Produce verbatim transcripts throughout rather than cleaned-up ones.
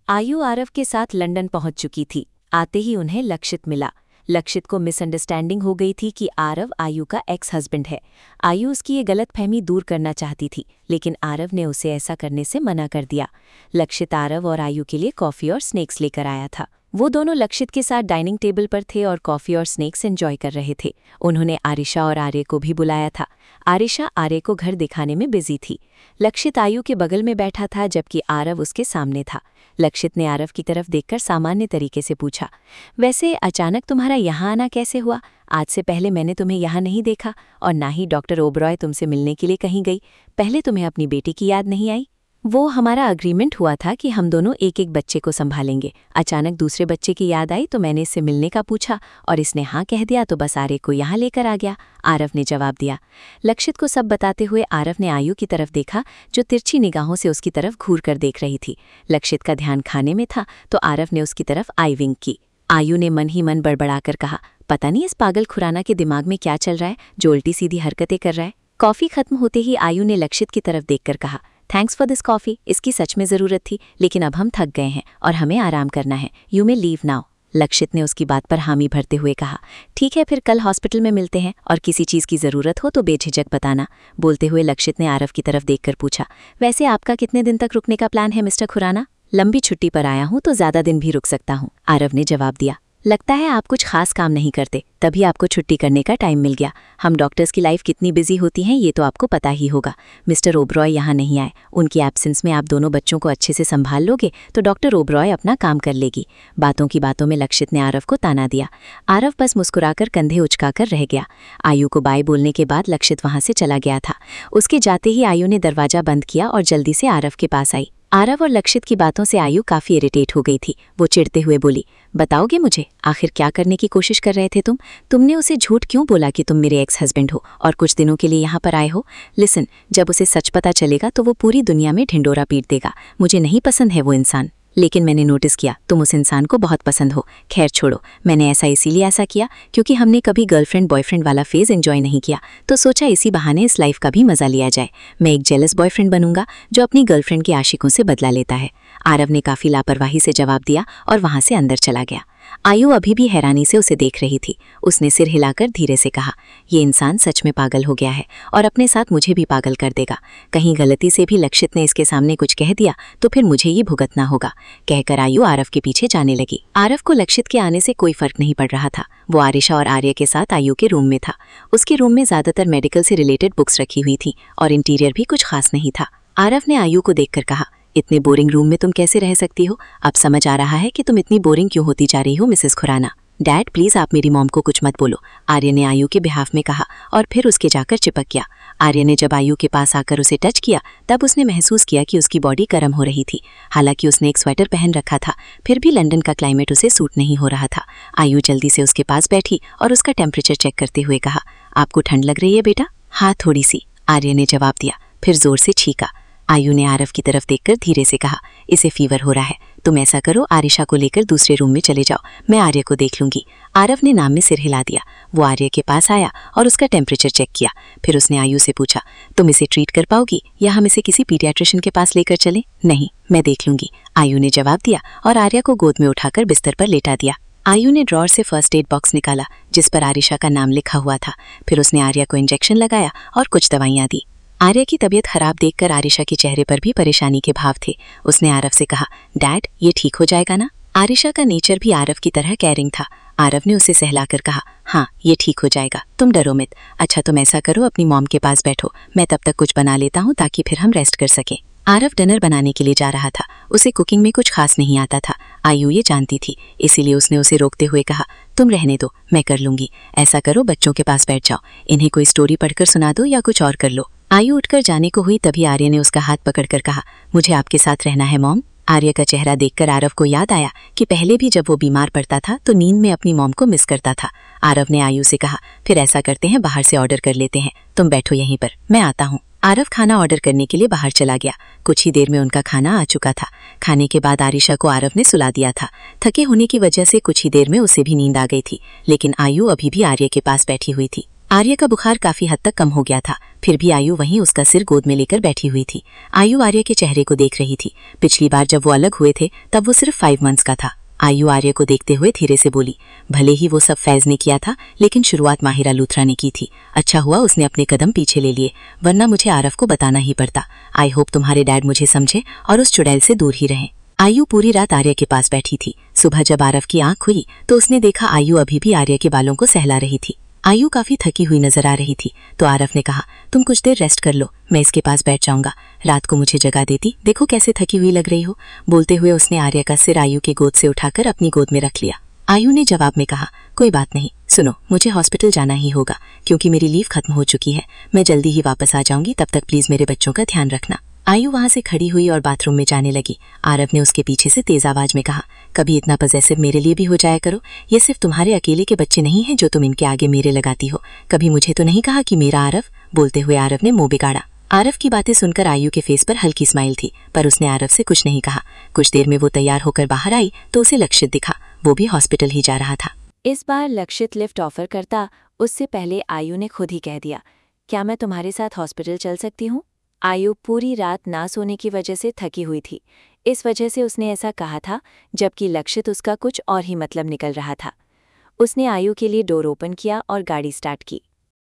आयु आरव के साथ लंदन पहुंच चुकी थी। आते ही उन्हें लक्षित मिला। लक्षित को मिसअंडरस्टैंडिंग हो गई थी कि आरव आयु का एक्स हस्बैंड है। आयु उसकी ये गलतफहमी दूर करना चाहती थी, लेकिन आरव ने उसे ऐसा करने से मना कर दिया। लक्षित आरव और आयु के लिए कॉफ़ी और स्नैक्स लेकर आया था। वो दोनों लक्षित के साथ डाइनिंग टेबल पर थे और कॉफ़ी और स्नैक्स एंजॉय कर रहे थे। उन्होंने आरिशा और आर्य को भी बुलाया था। आरिशा आर्य को घर दिखाने में बिजी थी। लक्षित आयु के बगल में बैठा था, जबकि आरव उसके सामने था। लक्षित ने आरव की तरफ देखकर सामान्य तरीके से पूछा, वैसे अचानक तुम्हारा यहाँ आना कैसे हुआ? आज से पहले मैंने तुम्हें यहाँ नहीं देखा और ना ही डॉक्टर ओबरॉय तुमसे मिलने के लिए कहीं गई। पहले तुम्हें अपनी बेटी की याद नहीं आई? वो हमारा अग्रीमेंट हुआ था कि हम दोनों एक एक बच्चे को संभालेंगे। अचानक दूसरे बच्चे की याद आई तो मैंने इससे मिलने का पूछा और इसने हाँ कह दिया तो बस आर्य को यहाँ लेकर आ गया, आरव ने जवाब दिया। लक्षित को सब बताते हुए आरव ने आयु की तरफ देखा, जो तिरछी निगाहों से उसकी तरफ घूर कर देख रही थी। लक्षित का ध्यान खाने में था तो आरव ने उसकी तरफ आई विंक की। आयु ने मन ही मन बड़बड़ाकर कहा, पता नहीं इस पागल खुराना के दिमाग में क्या चल रहा है जो उल्टी सीधी हरकतें कर रहा है। कॉफ़ी खत्म होते ही आयु ने लक्षित की तरफ देखकर कहा, थैंक्स फॉर दिस कॉफ़ी। इसकी सच में ज़रूरत थी, लेकिन अब हम थक गए हैं और हमें आराम करना है। You may leave now. Lakshit ने उसकी बात पर हामी भरते हुए कहा, ठीक है, फिर कल हॉस्पिटल में मिलते हैं और किसी चीज़ की ज़रूरत हो तो बेझिझक बताना। बोलते हुए लक्षित ने आरव की तरफ देखकर पूछा, वैसे आपका कितने दिन तक रुकने का प्लान है मिस्टर खुराना? लंबी छुट्टी पर आया हूँ तो ज़्यादा दिन भी रुक सकता हूँ, आरव ने जवाब दिया। लगता है आप कुछ खास काम नहीं करते, तभी आपको छुट्टी करने का टाइम मिल गया। हम डॉक्टर्स की लाइफ कितनी बिजी होती है ये तो आपको पता ही होगा। मिस्टर ओबरॉय यहाँ नहीं आए, उनकी एब्सेंस में आप दोनों बच्चों को अच्छे से संभाल लोगे तो डॉक्टर ओबरॉय अपना काम कर लेगी। बातों की बातों में लक्षित ने आरव को ताना दिया। आरव बस मुस्कुराकर कंधे उचकाकर रह गया। आयु को बाय बोलने के बाद लक्षित वहाँ से चला गया था। उसके जाते ही आयु ने दरवाजा बंद किया और जल्दी से आरव के पास आई। आरव और लक्षित की बातों से आयु काफ़ी इरिटेट हो गई थी। वो चिढ़ते हुए बोली, बताओगे मुझे आखिर क्या करने की कोशिश कर रहे थे तुम? तुमने उसे झूठ क्यों बोला कि तुम मेरे एक्स हस्बैंड हो और कुछ दिनों के लिए यहाँ पर आए हो? लिसन, जब उसे सच पता चलेगा तो वो पूरी दुनिया में ढिंडोरा पीट देगा। मुझे नहीं पसंद है वो इंसान, लेकिन मैंने नोटिस किया तुम उस इंसान को बहुत पसंद हो। खैर छोड़ो, मैंने ऐसा इसीलिए ऐसा किया क्योंकि हमने कभी गर्लफ्रेंड बॉयफ्रेंड वाला फेज एंजॉय नहीं किया, तो सोचा इसी बहाने इस लाइफ का भी मजा लिया जाए। मैं एक जेलस बॉयफ्रेंड बनूंगा जो अपनी गर्लफ्रेंड के आशिकों से बदला लेता है। आरव ने काफ़ी लापरवाही से जवाब दिया और वहाँ से अंदर चला गया। आयु अभी भी हैरानी से उसे देख रही थी। उसने सिर हिलाकर धीरे से कहा, ये इंसान सच में पागल हो गया है और अपने साथ मुझे भी पागल कर देगा। कहीं गलती से भी लक्षित ने इसके सामने कुछ कह दिया तो फिर मुझे ये भुगतना होगा, कहकर आयु आरव के पीछे जाने लगी। आरव को लक्षित के आने से कोई फर्क नहीं पड़ रहा था। वो आरिशा और आर्य के साथ आयु के रूम में था। उसके रूम में ज़्यादातर मेडिकल से रिलेटेड बुक्स रखी हुई थी और इंटीरियर भी कुछ खास नहीं था। आरव ने आयु को देखकर कहा, इतने बोरिंग रूम में तुम कैसे रह सकती हो? अब समझ आ रहा है कि तुम इतनी बोरिंग क्यों होती जा रही हो मिसेस खुराना। डैड प्लीज़ आप मेरी मॉम को कुछ मत बोलो, आर्य ने आयु के बिहाफ में कहा और फिर उसके जाकर चिपक गया। आर्य ने जब आयु के पास आकर उसे टच किया तब उसने महसूस किया कि उसकी बॉडी गर्म हो रही थी। हालांकि उसने एक स्वेटर पहन रखा था, फिर भी लंदन का क्लाइमेट उसे सूट नहीं हो रहा था। आयु जल्दी से उसके पास बैठी और उसका टेम्परेचर चेक करते हुए कहा, आपको ठंड लग रही है बेटा? हाँ थोड़ी सी, आर्य ने जवाब दिया, फिर जोर से छींका। आयु ने आरव की तरफ देखकर धीरे से कहा, इसे फीवर हो रहा है, तुम ऐसा करो आरिशा को लेकर दूसरे रूम में चले जाओ, मैं आर्य को देख लूंगी। आरव ने नाम में सिर हिला दिया। वो आर्य के पास आया और उसका टेम्परेचर चेक किया। फिर उसने आयु से पूछा, तुम इसे ट्रीट कर पाओगी या हम इसे किसी पीडियाट्रिशियन के पास लेकर चलें? नहीं, मैं देख लूंगी, आयु ने जवाब दिया और आर्य को गोद में उठाकर बिस्तर पर लेटा दिया। आयु ने ड्रॉर से फर्स्ट एड बॉक्स निकाला जिस पर आरिशा का नाम लिखा हुआ था। फिर उसने आर्य को इंजेक्शन लगाया और कुछ दवाइयाँ दी। आर्य की तबीयत खराब देखकर आरिशा के चेहरे पर भी परेशानी के भाव थे। उसने आरव से कहा, डैड ये ठीक हो जाएगा ना? आरिशा का नेचर भी आरव की तरह केयरिंग था। आरव ने उसे सहलाकर कहा, हाँ ये ठीक हो जाएगा, तुम डरो मत। अच्छा तुम ऐसा करो, अपनी मॉम के पास बैठो, मैं तब तक कुछ बना लेता हूँ ताकि फिर हम रेस्ट कर सकें। आरव डिनर बनाने के लिए जा रहा था। उसे कुकिंग में कुछ खास नहीं आता था। आयु ये जानती थी, इसीलिए उसने उसे रोकते हुए कहा, तुम रहने दो, मैं कर लूंगी। ऐसा करो बच्चों के पास बैठ जाओ, इन्हें कोई स्टोरी पढ़कर सुना दो या कुछ और कर लो। आयु उठकर जाने को हुई तभी आर्य ने उसका हाथ पकड़कर कहा, मुझे आपके साथ रहना है मॉम। आर्य का चेहरा देखकर आरव को याद आया कि पहले भी जब वो बीमार पड़ता था तो नींद में अपनी मॉम को मिस करता था। आरव ने आयु से कहा, फिर ऐसा करते हैं बाहर से ऑर्डर कर लेते हैं, तुम बैठो यहीं पर, मैं आता हूँ। आरव खाना ऑर्डर करने के लिए बाहर चला गया। कुछ ही देर में उनका खाना आ चुका था। खाने के बाद आरिशा को आरव ने सुला दिया था। थके होने की वजह से कुछ ही देर में उसे भी नींद आ गई थी, लेकिन आयु अभी भी आर्य के पास बैठी हुई थी। आर्या का बुखार काफी हद तक कम हो गया था, फिर भी आयु वहीं उसका सिर गोद में लेकर बैठी हुई थी। आयु आर्या के चेहरे को देख रही थी। पिछली बार जब वो अलग हुए थे तब वो सिर्फ फाइव मंथ्स का था। आयु आर्या को देखते हुए धीरे से बोली, भले ही वो सब फैज ने किया था, लेकिन शुरुआत माहिरा लूथरा ने की थी। अच्छा हुआ उसने अपने कदम पीछे ले लिए, वरना मुझे आरव को बताना ही पड़ता। आई होप तुम्हारे डैड मुझे समझे और उस चुड़ैल से दूर ही रहें। आयु पूरी रात आर्या के पास बैठी थी। सुबह जब आरव की आंख खुली तो उसने देखा आयु अभी भी आर्या के बालों को सहला रही थी। आयु काफी थकी हुई नजर आ रही थी, तो आरव ने कहा, तुम कुछ देर रेस्ट कर लो, मैं इसके पास बैठ जाऊंगा। रात को मुझे जगा देती, देखो कैसे थकी हुई लग रही हो। बोलते हुए उसने आर्या का सिर आयु के गोद से उठाकर अपनी गोद में रख लिया। आयु ने जवाब में कहा, कोई बात नहीं, सुनो, मुझे हॉस्पिटल जाना ही होगा क्योंकि मेरी लीव खत्म हो चुकी है। मैं जल्दी ही वापस आ जाऊंगी, तब तक प्लीज मेरे बच्चों का ध्यान रखना। आयु वहां से खड़ी हुई और बाथरूम में जाने लगी। आरव ने उसके पीछे से तेज आवाज में कहा, कभी इतना पजेसिव मेरे लिए भी हो जाया करो। ये सिर्फ तुम्हारे अकेले के बच्चे नहीं हैं जो तुम इनके आगे मेरे लगाती हो। कभी मुझे तो नहीं कहा कि मेरा आरव। बोलते हुए आरव ने मुंह बिगाड़ा। आरव की बातें सुनकर आयु के फेस पर हल्की स्माइल थी, पर उसने आरव से कुछ नहीं कहा। कुछ देर में वो तैयार होकर बाहर आई तो उसे लक्षित दिखा। वो भी हॉस्पिटल ही जा रहा था। इस बार लक्षित लिफ्ट ऑफर करता उससे पहले आयु ने खुद ही कह दिया, क्या मैं तुम्हारे साथ हॉस्पिटल चल सकती हूँ? आयु पूरी रात ना सोने की वजह से थकी हुई थी। इस वजह से उसने ऐसा कहा था, जबकि लक्षित उसका कुछ और ही मतलब निकल रहा था। उसने आयु के लिए डोर ओपन किया और गाड़ी स्टार्ट की।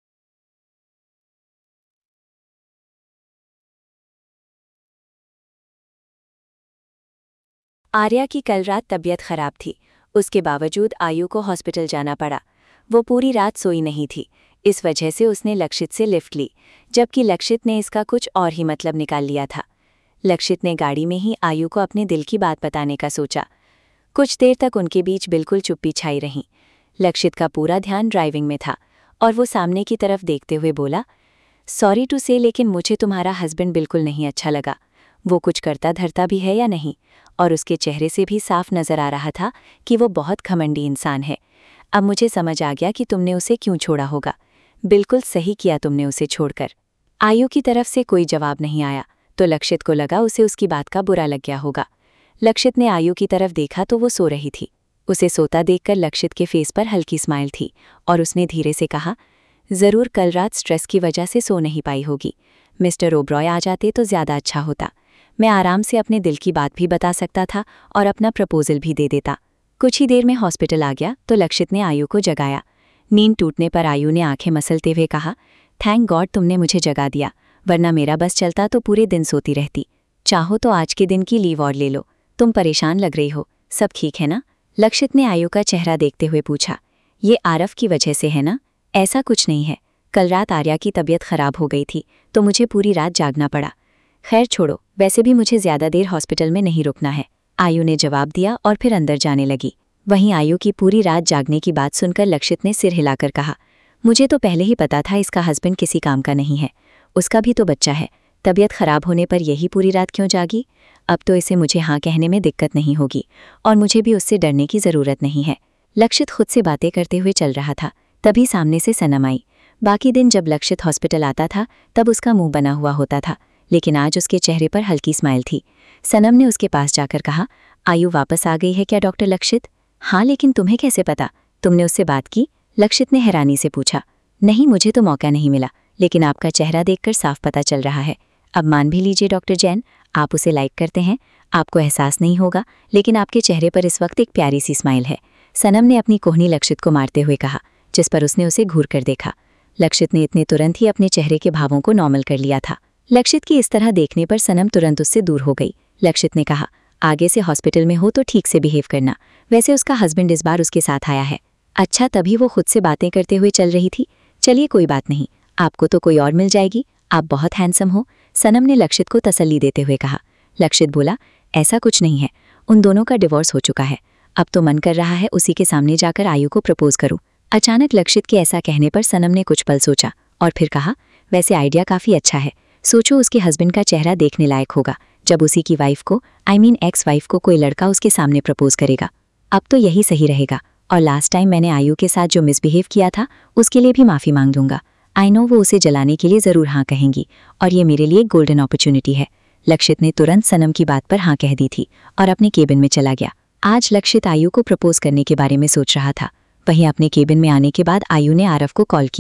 आर्या की कल रात तबीयत खराब थी, उसके बावजूद आयु को हॉस्पिटल जाना पड़ा। वो पूरी रात सोई नहीं थी, इस वजह से उसने लक्षित से लिफ्ट ली, जबकि लक्षित ने इसका कुछ और ही मतलब निकाल लिया था। लक्षित ने गाड़ी में ही आयु को अपने दिल की बात बताने का सोचा। कुछ देर तक उनके बीच बिल्कुल चुप्पी छाई रही। लक्षित का पूरा ध्यान ड्राइविंग में था और वो सामने की तरफ देखते हुए बोला, सॉरी टू से, लेकिन मुझे तुम्हारा हस्बैंड बिल्कुल नहीं अच्छा लगा। वो कुछ करता धरता भी है या नहीं? और उसके चेहरे से भी साफ नजर आ रहा था कि वो बहुत घमंडी इंसान है। अब मुझे समझ आ गया कि तुमने उसे क्यों छोड़ा होगा। बिल्कुल सही किया तुमने उसे छोड़कर। आयु की तरफ से कोई जवाब नहीं आया, तो लक्षित को लगा उसे उसकी बात का बुरा लग गया होगा। लक्षित ने आयु की तरफ देखा तो वो सो रही थी। उसे सोता देखकर लक्षित के फेस पर हल्की स्माइल थी और उसने धीरे से कहा, जरूर कल रात स्ट्रेस की वजह से सो नहीं पाई होगी। मिस्टर ओब्रॉय आ जाते तो ज्यादा अच्छा होता। मैं आराम से अपने दिल की बात भी बता सकता था और अपना प्रपोजल भी दे देता। कुछ ही देर में हॉस्पिटल आ गया तो लक्षित ने आयु को जगाया। नींद टूटने पर आयु ने आंखें मसलते हुए कहा, थैंक गॉड तुमने मुझे जगा दिया, वरना मेरा बस चलता तो पूरे दिन सोती रहती। चाहो तो आज के दिन की लीव और ले लो। तुम परेशान लग रही हो, सब ठीक है ना? लक्षित ने आयु का चेहरा देखते हुए पूछा। ये आरव की वजह से है ना? ऐसा कुछ नहीं है, कल रात आर्या की तबीयत खराब हो गई थी तो मुझे पूरी रात जागना पड़ा। खैर छोड़ो, वैसे भी मुझे ज्यादा देर हॉस्पिटल में नहीं रुकना है, आयु ने जवाब दिया और फिर अंदर जाने लगी। वहीं आयु की पूरी रात जागने की बात सुनकर लक्षित ने सिर हिलाकर कहा, मुझे तो पहले ही पता था इसका हस्बैंड किसी काम का नहीं है। उसका भी तो बच्चा है, तबीयत खराब होने पर यही पूरी रात क्यों जागी? अब तो इसे मुझे हाँ कहने में दिक्कत नहीं होगी और मुझे भी उससे डरने की ज़रूरत नहीं है। लक्षित खुद से बातें करते हुए चल रहा था, तभी सामने से सनम आई। बाकी दिन जब लक्षित हॉस्पिटल आता था तब उसका मुंह बना हुआ होता था, लेकिन आज उसके चेहरे पर हल्की स्माइल थी। सनम ने उसके पास जाकर कहा, आयु वापस आ गई है क्या डॉक्टर लक्षित? हाँ, लेकिन तुम्हें कैसे पता? तुमने उससे बात की? लक्षित ने हैरानी से पूछा। नहीं, मुझे तो मौका नहीं मिला, लेकिन आपका चेहरा देखकर साफ पता चल रहा है। अब मान भी लीजिए डॉक्टर जैन, आप उसे लाइक करते हैं, आपको एहसास नहीं होगा, लेकिन आपके चेहरे पर इस वक्त एक प्यारी सी स्माइल है। सनम ने अपनी कोहनी लक्षित को मारते हुए कहा, जिस पर उसने उसे घूर कर देखा। लक्षित ने इतने तुरंत ही अपने चेहरे के भावों को नॉर्मल कर लिया था। लक्षित की इस तरह देखने पर सनम तुरंत उससे दूर हो गई। लक्षित ने कहा, आगे से हॉस्पिटल में हो तो ठीक से बिहेव करना। वैसे उसका हस्बैंड इस बार उसके साथ आया है। अच्छा, तभी वो खुद से बातें करते हुए चल रही थी। चलिए कोई बात नहीं, आपको तो कोई और मिल जाएगी, आप बहुत हैंडसम हो, सनम ने लक्षित को तसल्ली देते हुए कहा। लक्षित बोला, ऐसा कुछ नहीं है, उन दोनों का डिवोर्स हो चुका है। अब तो मन कर रहा है उसी के सामने जाकर आयु को प्रपोज करूं। अचानक लक्षित के ऐसा कहने पर सनम ने कुछ पल सोचा और फिर कहा, वैसे आइडिया काफी अच्छा है। सोचो उसके हस्बैंड का चेहरा देखने लायक होगा जब उसी की वाइफ को, आई मीन एक्स वाइफ को, कोई लड़का उसके सामने प्रपोज करेगा। अब तो यही सही रहेगा और लास्ट टाइम मैंने आयु के साथ जो मिसबिहेव किया था उसके लिए भी माफ़ी मांग लूंगा। आई नो वो उसे जलाने के लिए ज़रूर हाँ कहेंगी और ये मेरे लिए गोल्डन अपॉर्चुनिटी है। लक्षित ने तुरंत सनम की बात पर हाँ कह दी थी और अपने केबिन में चला गया। आज लक्षित आयु को प्रपोज करने के बारे में सोच रहा था। वहीं अपने केबिन में आने के बाद आयु ने आरव को कॉल किया।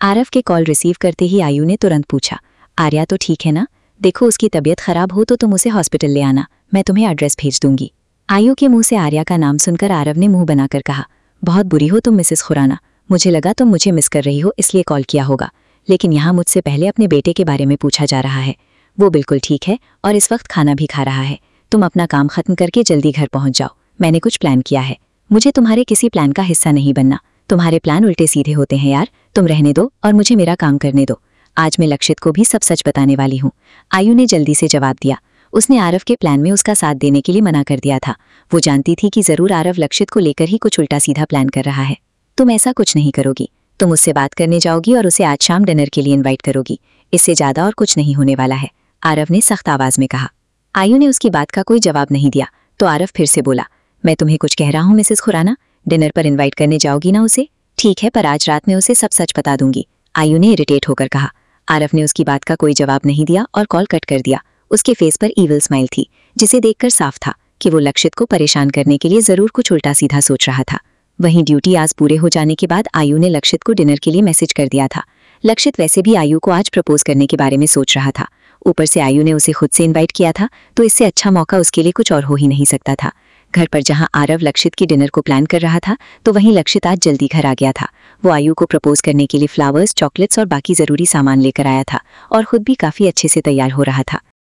आरव के कॉल रिसीव करते ही आयु ने तुरंत पूछा, आर्या तो ठीक है ना? देखो उसकी तबीयत खराब हो तो तुम उसे हॉस्पिटल ले आना, मैं तुम्हें एड्रेस भेज दूंगी। आयु के मुंह से आर्या का नाम सुनकर आरव ने मुंह बनाकर कहा, बहुत बुरी हो तुम मिसेस खुराना, मुझे लगा तुम मुझे मिस कर रही हो इसलिए कॉल किया होगा, लेकिन यहाँ मुझसे पहले अपने बेटे के बारे में पूछा जा रहा है। वो बिल्कुल ठीक है और इस वक्त खाना भी खा रहा है। तुम अपना काम खत्म करके जल्दी घर पहुंच जाओ, मैंने कुछ प्लान किया है। मुझे तुम्हारे किसी प्लान का हिस्सा नहीं बनना, तुम्हारे प्लान उल्टे सीधे होते हैं यार, तुम रहने दो और मुझे मेरा काम करने दो। आज मैं लक्षित को भी सब सच बताने वाली हूँ। आयु ने जल्दी से जवाब दिया। उसने आरव के प्लान में उसका साथ देने के लिए मना कर दिया था। वो जानती थी कि जरूर आरव लक्षित को लेकर ही कुछ उल्टा सीधा प्लान कर रहा है। तुम ऐसा कुछ नहीं करोगी, तुम उससे बात करने जाओगी और उसे आज शाम डिनर के लिए इन्वाइट करोगी, इससे ज्यादा और कुछ नहीं होने वाला है, आरव ने सख्त आवाज में कहा। आयु ने उसकी बात का कोई जवाब नहीं दिया तो आरव फिर से बोला, मैं तुम्हें कुछ कह रहा हूँ मिसेस खुराना, डिनर पर इन्वाइट करने जाओगी ना उसे? ठीक है, पर आज रात में उसे सब सच बता दूंगी, आयु ने इरिटेट होकर कहा। आरव ने उसकी बात का कोई जवाब नहीं दिया और कॉल कट कर दिया। उसके फेस पर ईविल स्माइल थी, जिसे देखकर साफ था कि वो लक्षित को परेशान करने के लिए जरूर कुछ उल्टा सीधा सोच रहा था। वहीं ड्यूटी आज पूरे हो जाने के बाद आयु ने लक्षित को डिनर के लिए मैसेज कर दिया था। लक्षित वैसे भी आयु को आज प्रपोज करने के बारे में सोच रहा था, ऊपर से आयु ने उसे खुद से इन्वाइट किया था, तो इससे अच्छा मौका उसके लिए कुछ और हो ही नहीं सकता था। घर पर जहां आरव लक्षित की डिनर को प्लान कर रहा था, तो वहीं लक्षित आज जल्दी घर आ गया था। वो आयु को प्रपोज करने के लिए फ्लावर्स, चॉकलेट्स और बाकी जरूरी सामान लेकर आया था और खुद भी काफी अच्छे से तैयार हो रहा था।